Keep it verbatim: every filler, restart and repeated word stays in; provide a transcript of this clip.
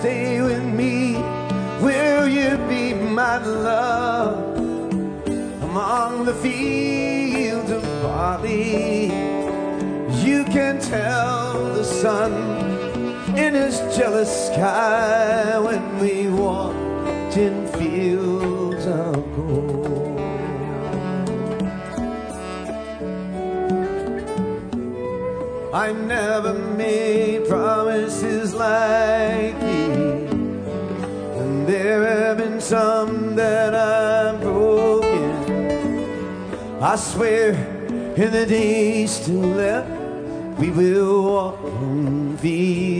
stay with me? Will you be my love among the fields of barley? You can tell the sun in his jealous sky when we walked in fields of gold. I never made promises like these, and there have been some that I've broken. I swear in the days still left, we will walk in fields